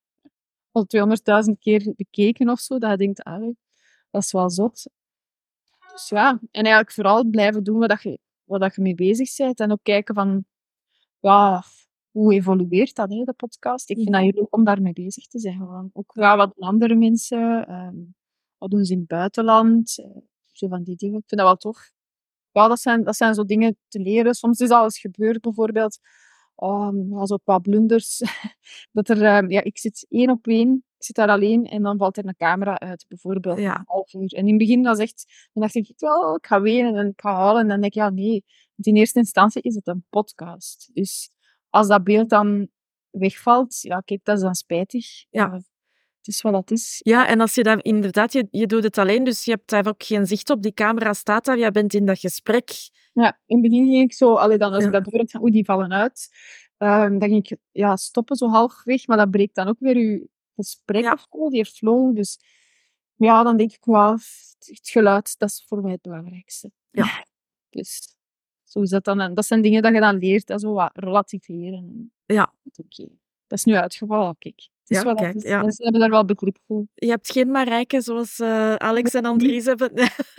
Al tweehonderdduizend keer bekeken of zo. Dat je denkt, allee, dat is wel zot. Dus ja, en eigenlijk vooral blijven doen wat je, wat je mee bezig bent. En ook kijken van, ja, hoe evolueert dat, hè, de podcast? Ik vind dat heel leuk om daarmee bezig te zijn. Gewoon. Ook ja, wat doen andere mensen? Um, wat doen ze in het buitenland? Uh, zo van die dingen. Ik vind dat wel tof. Ja, dat zijn, dat zijn zo dingen te leren. Soms is alles gebeurd, bijvoorbeeld. Um, als ook wat blunders. dat er, um, ja, ik zit één op één. Ik zit daar alleen en dan valt er een camera uit, bijvoorbeeld. Ja. Een half uur. En in het begin was echt, dan dacht ik, wel, ik ga wenen en ik ga halen. En dan denk ik, ja, nee. Want in eerste instantie is het een podcast. Dus als dat beeld dan wegvalt, ja, kijk, dat is dan spijtig. Ja. Uh, het is wat dat is. Ja, en als je dat inderdaad, je, je doet het alleen, dus je hebt daar ook geen zicht op. Die camera staat daar, jij bent in dat gesprek. Ja, in het begin ging ik zo, allee, dan als Ja. ik dat door heb, oei, die vallen uit. Um, dan ging ik ja, stoppen zo halfweg, maar dat breekt dan ook weer je gesprek Ja. of zo, die flow. Dus ja, dan denk ik, wow, het geluid, dat is voor mij het belangrijkste. Ja. Dus zo is dat dan. En dat zijn dingen dat je dan leert, dat zo wat relativeren. Ja. Oké, okay. Dat is nu uitgevallen, kijk. Het is Ja, wat kijk, is. ja. Mensen hebben daar wel begrip voor. Je hebt geen Marijke zoals uh, Alex en Andries hebben.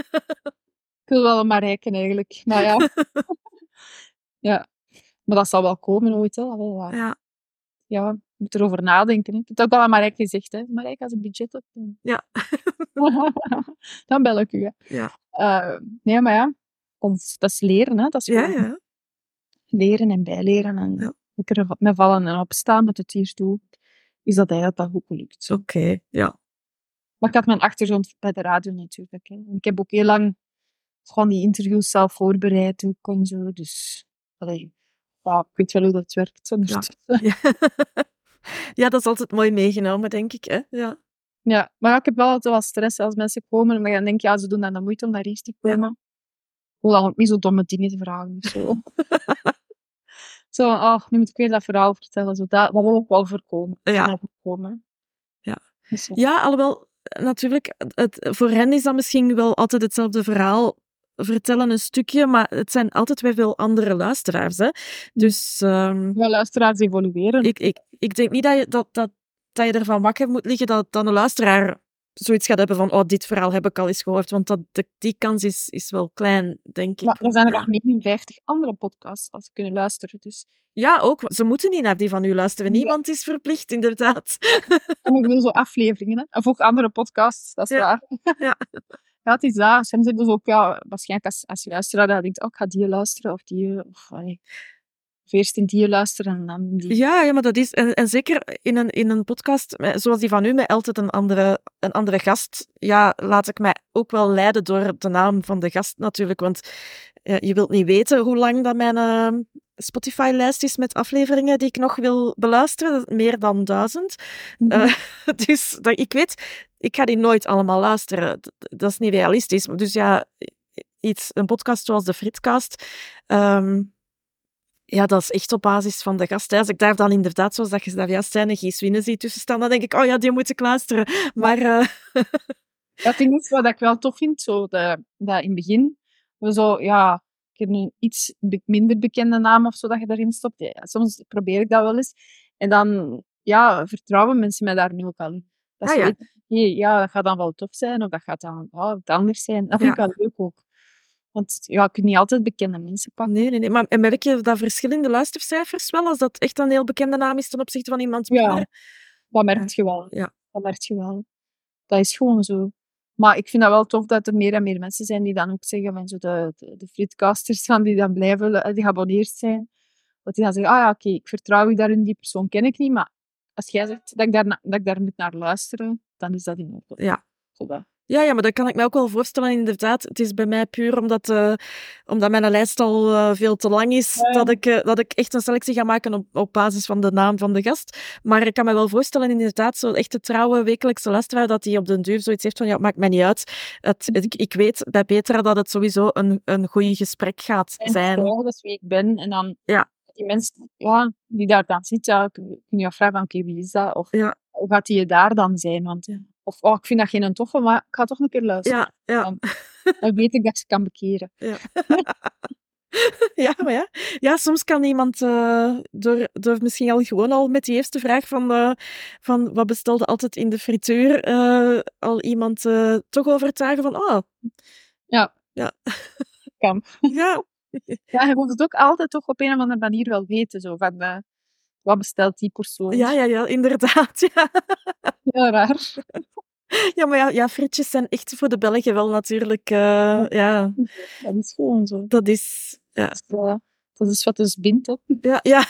Ik wil wel een Marijke eigenlijk, maar ja. Ja. Maar dat zal wel komen ooit, hè. Allee, ja. Ja, je moet erover nadenken. Hè. Ik heb het ook al aan Marijke gezegd, hè. Marijke, als een budget hebt, dan... Ja. dan bel ik u, hè. Ja. Uh, nee, maar ja. Ons, dat is leren, hè. Dat is ja, ja. leren en bijleren en ja. er met vallen en opstaan met het hier toe. Is dat eigenlijk dat goed gelukt. Oké, okay, ja. Maar ik had mijn achtergrond bij de radio natuurlijk. Hè. Ik heb ook heel lang gewoon die interviews zelf voorbereid ook en zo. Dus, allee, ja, ik weet wel hoe dat werkt. Ja. Ja. ja, dat is altijd mooi meegenomen, denk ik. Hè? Ja. Ja, maar ja, ik heb wel altijd wel stress als mensen komen. Maar dan denk ik, ja, ze doen dan de moeite om naar hier te komen. Ja. Ik wil dan ook niet zo domme dingen te vragen. Zo, zo oh, nu moet ik weer dat verhaal vertellen. Zo, dat, dat wil ik wel voorkomen. Ja. voorkomen. Ja. ja, alhoewel, natuurlijk, het, voor hen is dat misschien wel altijd hetzelfde verhaal vertellen, een stukje, maar het zijn altijd weer veel andere luisteraars. Hè? Dus, um, ja, luisteraars evolueren. Ik, ik, ik denk niet dat je, dat, dat, dat je ervan wakker moet liggen dat dan een luisteraar zoiets gaat hebben van oh, dit verhaal heb ik al eens gehoord, want dat, de, die kans is, is wel klein, denk ik. Maar er zijn er nog negenenvijftig andere podcasts als ze kunnen luisteren, dus... Ja, ook. Ze moeten niet naar die van u luisteren. Niemand ja. is verplicht, inderdaad. En ik wil zo afleveringen, hè. Of ook andere podcasts, dat is ja. waar. Ja. Ja, het is dat. Soms is dus ook, ja, waarschijnlijk als, als je luistert, dan denk je, oh, ik ga die luisteren, of die, of, allee, of eerst in die luisteren en dan die. Ja, ja maar dat is, en, en zeker in een, in een podcast, zoals die van u, met altijd een andere, een andere gast, ja, laat ik mij ook wel leiden door de naam van de gast natuurlijk, want ja, je wilt niet weten hoe lang dat mijn uh, Spotify-lijst is met afleveringen die ik nog wil beluisteren, meer dan duizend. Mm-hmm. Uh, dus dat, ik weet, ik ga die nooit allemaal luisteren, dat, dat is niet realistisch. Dus ja, iets, een podcast zoals de Fritcast, um, ja, dat is echt op basis van de gast. Als ik daar dan inderdaad, zoals dat je daar juist zei, een Gies Winnen zie tussen staan, dan denk ik, oh ja, die moet ik luisteren. Maar... Uh... Dat is iets wat ik wel tof vind, zo de, dat in het begin, we zo, ja, ik heb nu iets minder bekende naam of zo dat je daarin stopt. Ja, soms probeer ik dat wel eens. En dan ja, vertrouwen mensen mij daar nu ook al in. Dat Ah ze ja. weten, hey, ja, dat gaat dan wel tof zijn, of dat gaat dan oh, wat anders zijn. Dat vind Ja. ik wel leuk ook. Want ja, je kunt niet altijd bekende mensen pakken. Nee, nee, nee. Maar en merk je dat verschil in de luistercijfers wel, als dat echt een heel bekende naam is ten opzichte van iemand Ja, minder? dat merk je wel. Ja. Dat merk je wel. Dat is gewoon zo. Maar ik vind dat wel tof dat er meer en meer mensen zijn die dan ook zeggen, van zo de, de, de frietcasters, van die dan blijven, eh, die geabonneerd zijn. Dat die dan zeggen, ah ja, oké, ik vertrouw je daarin, die persoon ken ik niet, maar als jij zegt dat ik daar, na- dat ik daar moet naar luisteren, dan is dat in orde. Ja. Zo dat. Ja, ja, maar dat kan ik me ook wel voorstellen, inderdaad. Het is bij mij puur omdat, uh, omdat mijn lijst al uh, veel te lang is, Ja, ja. dat, ik, uh, dat ik echt een selectie ga maken op, op basis van de naam van de gast. Maar ik kan me wel voorstellen, inderdaad, zo'n echte trouwe wekelijkse luisteraar, dat die op den duur zoiets heeft van, ja, het maakt mij niet uit. Het, het, ik, ik weet bij Petra dat het sowieso een, een goed gesprek gaat En zijn. dat is wie ik ben. En dan Ja. die mensen ja, die daar dan zitten, ja, kun je je afvragen van, oké, okay, wie is dat? Of Ja. hoe gaat die daar dan zijn? Want, ja. Of, oh, ik vind dat geen toffe, maar ik ga toch een keer luisteren. Ja, ja. Dan, dan weet ik dat ze kan bekeren. Ja. Ja, maar ja. Ja, soms kan iemand uh, door, door misschien al gewoon al met die eerste vraag van, uh, van wat bestelde altijd in de frituur, uh, al iemand uh, toch overtuigen van, oh. Ja. Ja. Kan. Ja. Ja, je moet het ook altijd toch op een of andere manier wel weten, zo van, uh, wat bestelt die persoon? Ja, ja, ja, inderdaad, ja. Heel raar. Ja, maar ja, ja, frietjes zijn echt voor de Belgen wel natuurlijk, uh, ja. ja. Dat is gewoon zo. Dat is, ja. Dat is, uh, dat is wat dus bindt, hè. Ja, ja.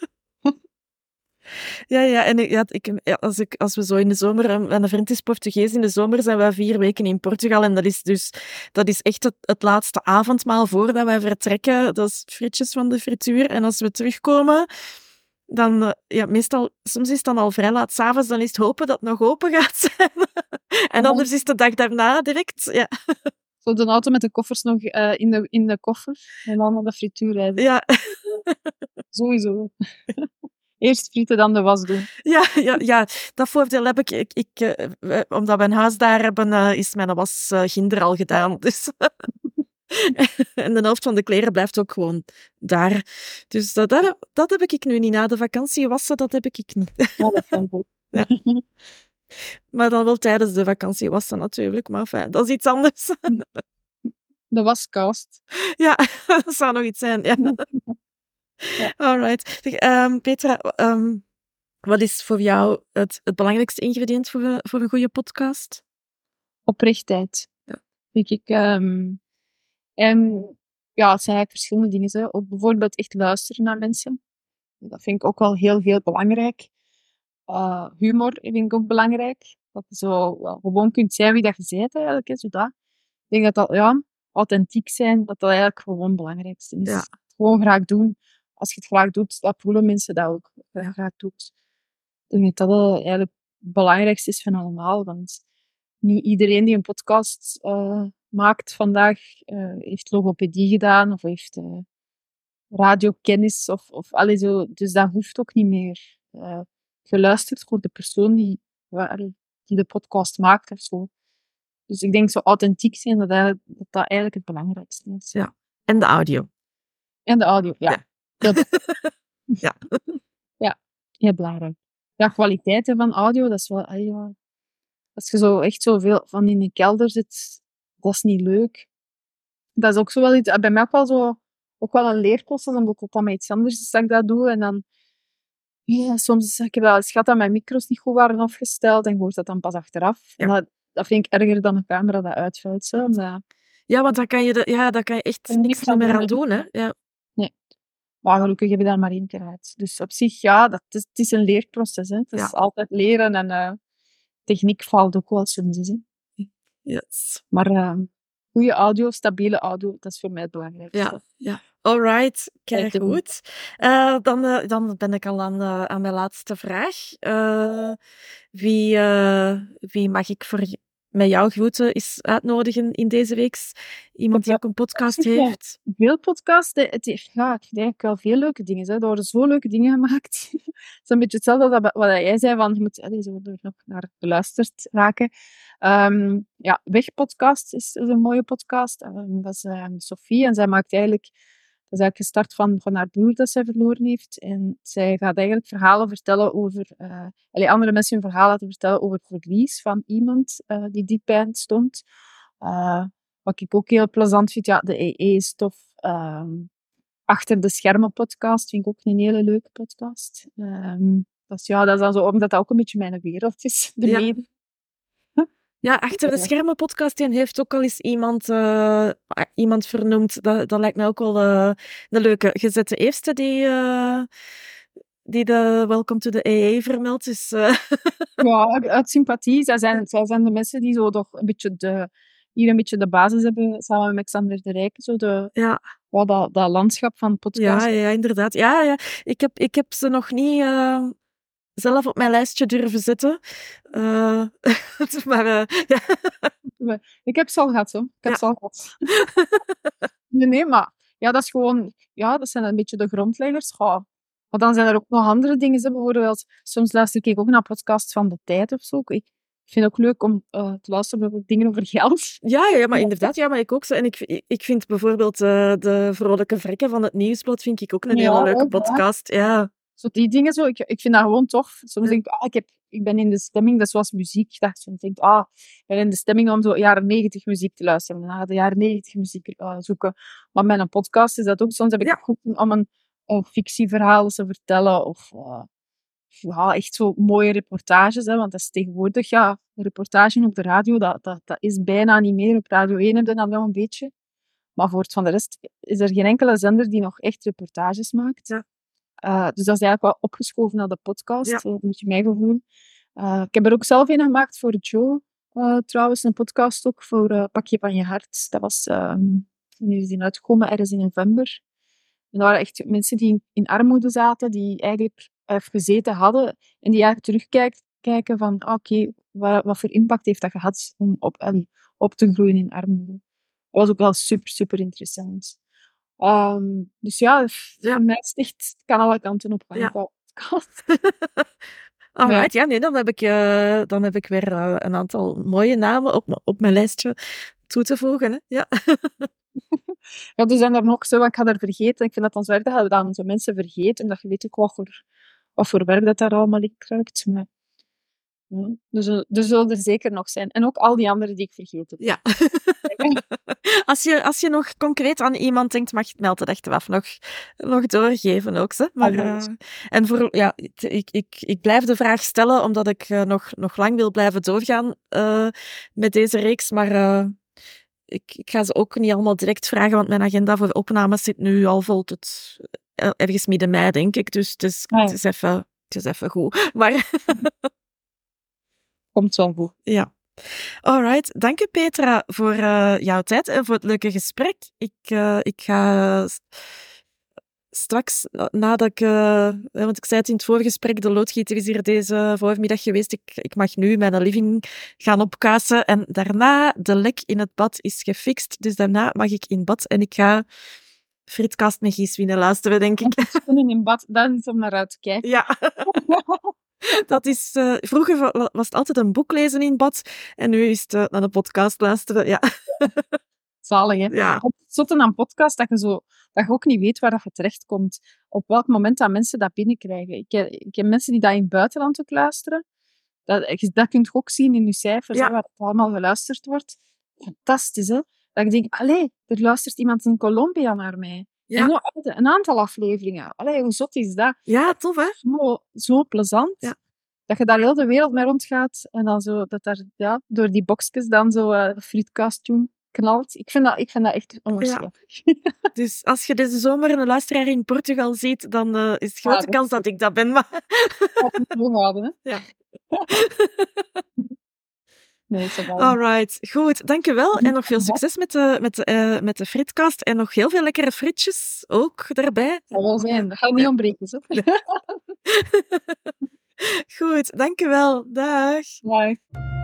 Ja, ja, en ja, ik, ja, als, ik, als we zo in de zomer... Mijn vriend is Portugees, in de zomer zijn wij vier weken in Portugal en dat is dus dat is echt het, het laatste avondmaal voordat wij vertrekken. Dat is frietjes van de frituur. En als we terugkomen, dan... Ja, meestal... Soms is het dan al vrij laat 's avonds, dan is het hopen dat het nog open gaat zijn. En anders is het de dag daarna direct, ja. Zo de auto met de koffers nog uh, in, de, in de koffer en dan naar de frituur rijden. Ja. Sowieso. Eerst frieten, dan de was doen. Ja, ja, ja, dat voordeel heb ik. ik, ik uh, omdat we een huis daar hebben, uh, is mijn was uh, ginder al gedaan. Dus en de helft van de kleren blijft ook gewoon daar. Dus dat, dat, dat heb ik nu niet. Na de vakantie wassen, dat heb ik niet. Ja, dat kan goed. Ja. Maar dan wel tijdens de vakantie wassen natuurlijk. Maar fijn, dat is iets anders. De waskast. Ja, dat zou nog iets zijn. Ja. Ja. Alright. Um, Petra, um, wat is voor jou het, het belangrijkste ingrediënt voor een, voor een goede podcast? Oprechtheid. Ja. Denk ik. Um, en ja, het zijn eigenlijk verschillende dingen. Hè. Ook bijvoorbeeld echt luisteren naar mensen. Dat vind ik ook wel heel, heel belangrijk. Uh, humor vind ik ook belangrijk. Dat je zo well, gewoon kunt zijn wie dat je bent eigenlijk. Hè, zodat. Ik denk dat dat, ja, authentiek zijn, dat dat eigenlijk gewoon het belangrijkste is. Ja. Gewoon graag doen. Als je het graag doet, dat voelen mensen dat ook. Dat je graag doet. Ik denk dat dat eigenlijk het belangrijkste is van allemaal. Want niet iedereen die een podcast uh, maakt vandaag uh, heeft logopedie gedaan of heeft uh, radiokennis. Of, of, allee, zo. Dus dat hoeft ook niet meer. Uh, je luistert voor de persoon die, die de podcast maakt of zo. Dus ik denk zo authentiek zijn, dat dat, dat, dat eigenlijk het belangrijkste is. Ja, en de audio. En de audio, ja. Ja. Ja. Ja. Ja, heel belangrijk. Ja, kwaliteiten van audio, dat is wel... Ja, als je zo echt zoveel van in de kelder zit, dat is niet leuk. Dat is ook zo wel iets... Bij mij ook wel zo... Ook wel een leerproces, omdat het dan met iets anders is dat ik dat doe. En dan... Ja, soms... Ik heb wel eens gehad dat mijn micro's niet goed waren afgesteld en ik hoor dat dan pas achteraf. Ja. En dat, dat vind ik erger dan een camera dat uitvalt. Zo, omdat... Ja, want dan kan je, de, ja, dan kan je echt niks meer aan doen, hè? Ja. Nee. Maar gelukkig heb je daar maar één keer uit. Dus op zich, ja, dat is, het is een leerproces. Hè. Het is Ja. altijd leren en uh, techniek valt ook wel soms. Hè. Yes. Maar uh, goede audio, stabiele audio, dat is voor mij het belangrijkste. Ja, ja. Alright, kijk goed. Uh, dan, uh, dan ben ik al aan, uh, aan mijn laatste vraag. Uh, wie, uh, wie mag ik voor met jouw groeten is uitnodigen in deze week? Iemand die ook een podcast heeft? Veel podcasts. Het heeft, ja, ik denk wel veel leuke dingen. Hè. Er worden zo leuke dingen gemaakt. Het is een beetje hetzelfde als wat jij zei, van je moet allez, zo nog naar beluisterd raken. Um, ja, Weg podcast is, is een mooie podcast. Um, dat is uh, Sophie en zij maakt eigenlijk... Dat is eigenlijk gestart van, van haar broer dat zij verloren heeft. En zij gaat eigenlijk verhalen vertellen over... Uh, allee, andere mensen hun verhaal laten vertellen over het verlies van iemand uh, die diep bij hen stond. Uh, wat ik ook heel plezant vind, ja, de E E is tof. Uh, Achter de Schermen podcast vind ik ook een hele leuke podcast. Um, dat, is, ja, dat is dan zo, omdat dat ook een beetje mijn wereld is, de ja. media. Ja, Achter de Schermen podcast die heeft ook al eens iemand, uh, iemand vernoemd. Dat, dat lijkt mij ook wel uh, een leuke. Je zet de eerste die, uh, die de Welcome to the E E vermeldt. Dus, uh... ja, uit sympathie. Zij zijn, zij zijn de mensen die zo toch een beetje de, hier een beetje de basis hebben, samen met Xander de Rijken. Zo de, ja. Wat, dat, dat landschap van podcast. Ja, ja, inderdaad. Ja, ja. Ik, heb, ik heb ze nog niet... Uh... zelf op mijn lijstje durven zetten. Uh, maar, uh, ja. Ik heb ze al gehad, hoor. Ik heb ja. ze al gehad. nee, nee, maar ja, dat is gewoon... Ja, dat zijn een beetje de grondleggers. Ja. Maar dan zijn er ook nog andere dingen. Bijvoorbeeld, soms luister ik ook naar podcasts van de tijd of zo. Ik vind het ook leuk om uh, te luisteren naar dingen over geld. Ja, ja, maar inderdaad. Ja, maar ik ook zo. En ik, ik vind bijvoorbeeld uh, de Vrolijke Vrekken van het Nieuwsblad vind ik ook een ja, hele leuke podcast. Ja. ja. Zo die dingen zo, ik, ik vind dat gewoon tof. Soms denk ik, ah, ik, heb, ik ben in de stemming, dat is zoals muziek. Dat soms denk ik, ah, ik ben in de stemming om zo jaren negentig muziek te luisteren. Dan ga de jaren negentig muziek uh, zoeken. Maar met een podcast is dat ook. Soms heb ik ja. goed om een, een fictieverhaal te vertellen. Of uh, ja, echt zo mooie reportages. Hè, want dat is tegenwoordig, ja, een reportage op de radio, dat, dat, dat is bijna niet meer. Op Radio één heb je dat wel een beetje. Maar voor het van de rest is er geen enkele zender die nog echt reportages maakt. Ja. Uh, dus dat is eigenlijk wel opgeschoven naar de podcast, ja. Dat moet je mij gevoel. Uh, ik heb er ook zelf een gemaakt voor Joe, uh, trouwens, een podcast ook voor uh, Pak je van je hart. Dat was, uh, nu is die uitgekomen, ergens in november. En dat waren echt mensen die in, in armoede zaten, die eigenlijk uh, gezeten hadden en die eigenlijk terugkijken van, oké, okay, wat, wat voor impact heeft dat gehad om op, um, op te groeien in armoede. Dat was ook wel super, super interessant. Um, dus ja, ja, mij is het echt, het kan alle kanten op gaan. Ja. Alright, ja. ja, nee, dan heb ik, uh, dan heb ik weer uh, een aantal mooie namen op, op mijn lijstje toe te voegen. Hè? Ja. ja, er zijn er nog zo, ik ga er vergeten. Ik vind dat ons werk dat we dan zo mensen vergeten, dat je weet ook wat voor, wat voor werk dat daar allemaal in kruipt. Maar, ja, dus er zullen er zeker nog zijn. En ook al die anderen die ik vergeten heb. Ja. Als je, als je nog concreet aan iemand denkt, mag je het melden echt af nog, nog doorgeven ook. Hè? Maar, uh, en voor, ja, ik, ik, ik blijf de vraag stellen, omdat ik uh, nog, nog lang wil blijven doorgaan uh, met deze reeks. Maar uh, ik, ik ga ze ook niet allemaal direct vragen, want mijn agenda voor opnames zit nu al vol tot uh, ergens midden mei, denk ik. Dus het is, het is, even, het is even goed. Maar komt zo goed. Ja. Alright, dank je Petra voor uh, jouw tijd en voor het leuke gesprek. Ik, uh, ik ga straks, nadat ik, uh, want ik zei het in het vorige gesprek, de loodgieter is hier deze voormiddag geweest. Ik, ik mag nu mijn living gaan opkuisen en daarna, de lek in het bad is gefixt, dus daarna mag ik in bad en ik ga Fritkast met Gies winnen luisteren, denk ik. In bad, dat is om naar uit te kijken. Ja. Dat is, uh, vroeger was het altijd een boek lezen in bad en nu is het uh, naar een podcast luisteren. Ja. Zalig, hè? Ja. Het zotte aan een podcast dat je, zo, dat je ook niet weet waar dat je terechtkomt. Op welk moment dat mensen dat binnenkrijgen. Ik heb, ik heb mensen die dat in het buitenland ook luisteren. Dat, dat kun je ook zien in je cijfers, ja. Hè, waar het allemaal geluisterd wordt. Fantastisch, hè? Dat ik denk, allee, er luistert iemand in Colombia naar mij. Ja. En een aantal afleveringen. Allee, hoe zot is dat? Ja, tof, hè? Zo, zo plezant. Ja. Dat je daar heel de wereld mee rondgaat. En dan zo, dat daar ja, door die boxjes dan zo uh, frietcostume knalt. Ik vind dat, ik vind dat echt onwaarschijnlijk. Ja. Dus als je deze zomer een luisteraar in Portugal ziet, dan uh, is het grote ja, kans dat ik dat ben. Maar... Dat moet je houden, hè? Ja. Nee, zo alright, goed, dankjewel. En nog veel succes met de, met, de, uh, met de fritkast. En nog heel veel lekkere frietjes ook daarbij. Dat zal wel zijn, dat gaat niet ontbreken. Zo. Goed, dankjewel. Dag. Dag.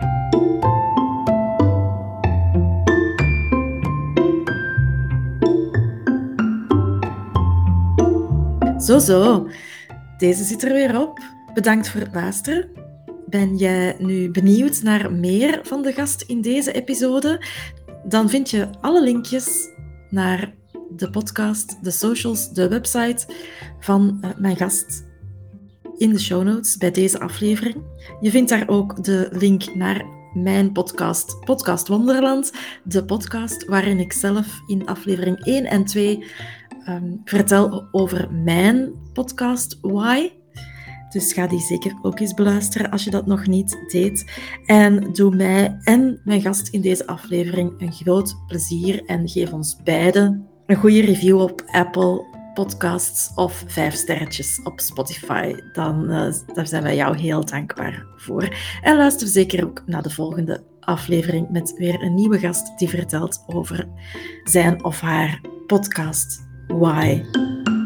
Zo, zo. Deze zit er weer op. Bedankt voor het luisteren. Ben jij nu benieuwd naar meer van de gast in deze episode? Dan vind je alle linkjes naar de podcast, de socials, de website van uh, mijn gast in de show notes bij deze aflevering. Je vindt daar ook de link naar mijn podcast, Podcast Wonderland, de podcast waarin ik zelf in aflevering één en twee um, vertel over mijn podcast Why. Dus ga die zeker ook eens beluisteren als je dat nog niet deed. En doe mij en mijn gast in deze aflevering een groot plezier en geef ons beiden een goede review op Apple Podcasts of vijf sterretjes op Spotify. Dan uh, daar zijn wij jou heel dankbaar voor. En luister zeker ook naar de volgende aflevering met weer een nieuwe gast die vertelt over zijn of haar podcast Why.